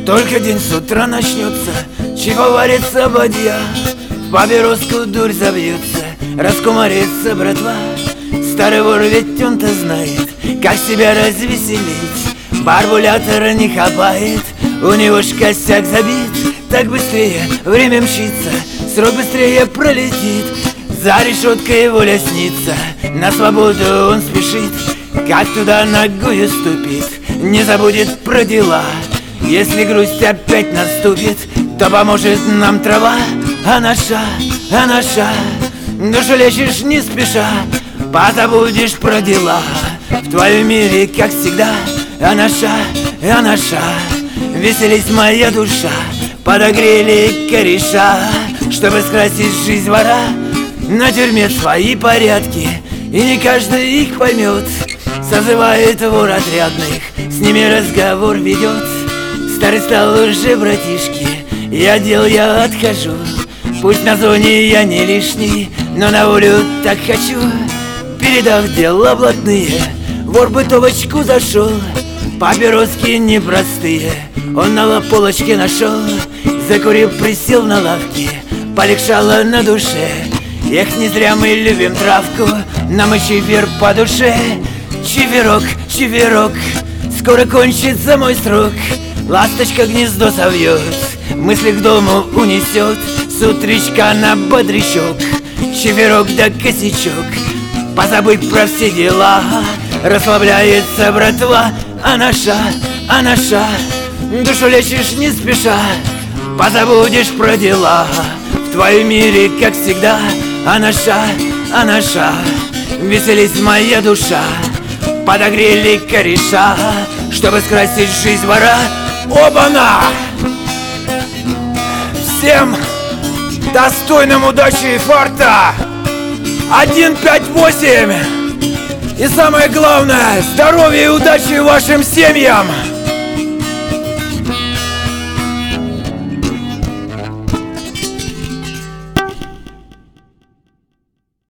Только день с утра начнется, чего варится бадья, в папироску дурь забьется, раскумарится братва. Старый вор, ведь он-то знает, как себя развеселить. Барбулятора не хапает, у него ж косяк забит. Так быстрее время мчится, срок быстрее пролетит. За решеткой воля снится, на свободу он спешит. Как туда ногою ступит, не забудет про дела. Если грусть опять наступит, то поможет нам трава. А наша, душу лечишь не спеша, позабудешь про дела. В твоем мире, как всегда, а наша, веселись моя душа. Подогрели кореша, чтобы скрасить жизнь вора. На тюрьме свои порядки, и не каждый их поймет. Созывает вор отрядных, с ними разговор ведет. Старый стал уже братишки, и от дел я отхожу. Пусть на зоне я не лишний, но на волю так хочу. Передав дела блатные, вор бытовочку зашел. Папироски непростые он на полочке нашел. Закурив, присел на лавке, полегчало на душе. Эх, не зря мы любим травку, нам и чевер по душе. Чеверок, скоро кончится мой срок. Ласточка гнездо совьет, мысли к дому унесет. С утречка на бодрячок, чеверок да косячок. Позабыть про все дела, расслабляется братва. А наша, душу лечишь не спеша, позабудешь про дела. В твоем мире, как всегда, а наша, веселись моя душа. Подогрели кореша, чтобы скрасить жизнь вора. Оба-на! Всем достойным удачи и фарта! 1, 5, 8! И самое главное, здоровья и удачи вашим семьям!